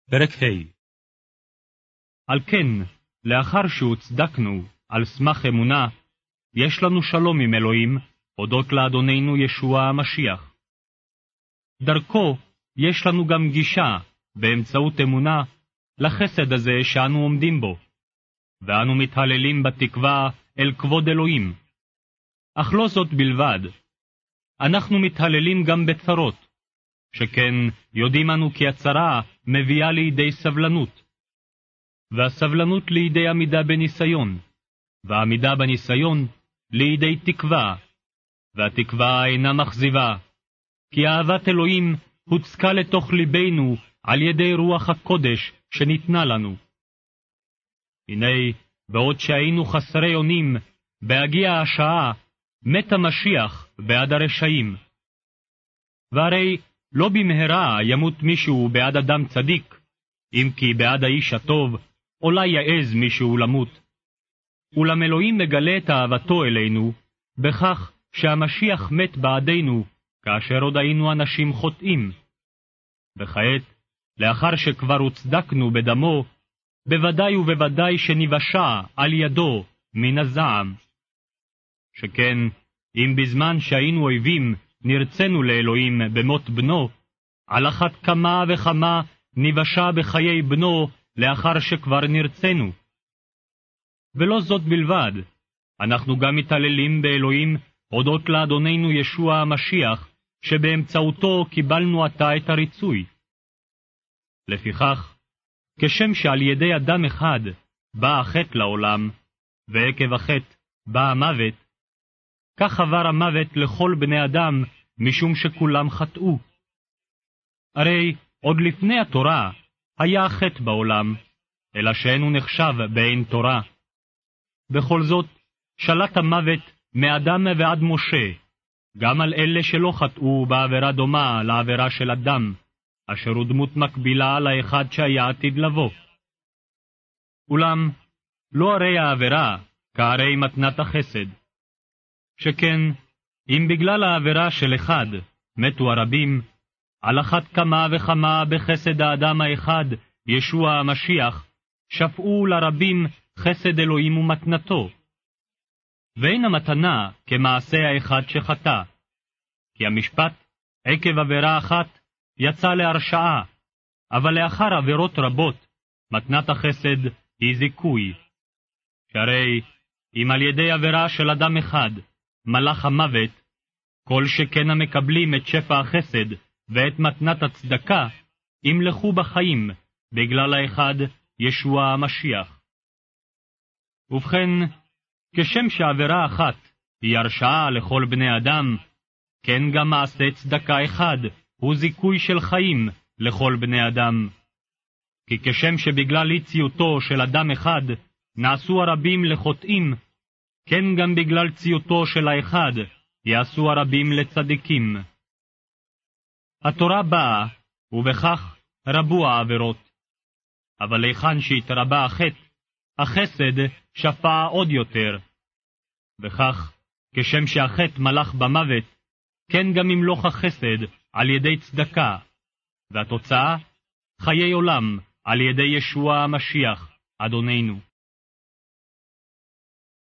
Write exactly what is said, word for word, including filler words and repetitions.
פרק ה'. על כן, לאחר שהוצדקנו על סמך אמונה, יש לנו שלום עם אלוהים, הודות לאדוננו ישוע המשיח. דרכו יש לנו גם גישה, באמצעות אמונה, לחסד הזה שאנו עומדים בו, ואנו מתהללים בתקווה אל כבוד אלוהים. אך לא זאת בלבד, אנחנו מתהללים גם בצרות, שכן יודעים אנו כי הצרה מביאה לידי סבלנות, והסבלנות לידי עמידה בניסיון, והעמידה בניסיון לידי תקווה, והתקווה אינה מכזיבה, כי אהבת אלוהים הוצקה לתוך ליבנו על ידי רוח הקודש שניתנה לנו. הנה, בעוד שהיינו חסרי אונים, בהגיע השעה, מת המשיח בעד הרשעים. והרי לא במהרה ימות מישהו בעד אדם צדיק, אם כי בעד האיש הטוב אולי יעז מישהו למות. אולם אלוהים מגלה את אהבתו אלינו, בכך שהמשיח מת בעדנו, כאשר עוד היינו אנשים חוטאים. וכעת, לאחר שכבר הוצדקנו בדמו, בוודאי ובוודאי שנבשע על ידו מן הזעם. שכן, אם בזמן שהיינו אויבים נרצנו לאלוהים במות בנו, על אחת כמה וכמה נבשע בחיי בנו לאחר שכבר נרצנו. ולא זאת בלבד, אנחנו גם מתעללים באלוהים הודות לאדוננו ישוע המשיח, שבאמצעותו קיבלנו עתה את הריצוי. לפיכך, כשם שעל ידי אדם אחד בא החטא לעולם, ועקב החטא בא המוות, כך עבר המוות לכל בני אדם, משום שכולם חטאו. הרי עוד לפני התורה היה החטא בעולם, אלא שאינו נחשב בעין תורה. בכל זאת, שלט המוות מאדם ועד משה, גם על אלה שלא חטאו בעבירה דומה לעבירה של אדם, אשר הוא דמות מקבילה לאחד שהיה עתיד לבוא. אולם, לא הרי העבירה כהרי מתנת החסד. שכן, אם בגלל העבירה של אחד מתו הרבים, על אחת כמה וכמה בחסד האדם האחד, ישוע המשיח, שפעו לרבים חסד אלוהים ומתנתו. ואין המתנה כמעשה האחד שחטא, כי המשפט, עקב עבירה אחת, יצא להרשעה, אבל לאחר עבירות רבות, מתנת החסד היא זיכוי. שהרי, אם על ידי עבירה של אדם אחד, מלך המוות, כל שכן המקבלים את שפע החסד ואת מתנת הצדקה, ימלכו בחיים בגלל האחד ישוע המשיח. ובכן, כשם שעבירה אחת היא הרשעה לכל בני אדם, כן גם מעשה צדקה אחד הוא זיכוי של חיים לכל בני אדם. כי כשם שבגלל אי-ציותו של אדם אחד נעשו הרבים לחוטאים, כן גם בגלל ציותו של האחד יעשו הרבים לצדיקים. התורה באה, ובכך רבו העבירות. אבל היכן שהתרבה החטא, החסד שפע עוד יותר. וכך, כשם שהחטא מלך במוות, כן גם ימלוך החסד על ידי צדקה, והתוצאה, חיי עולם על ידי ישוע המשיח, אדוננו.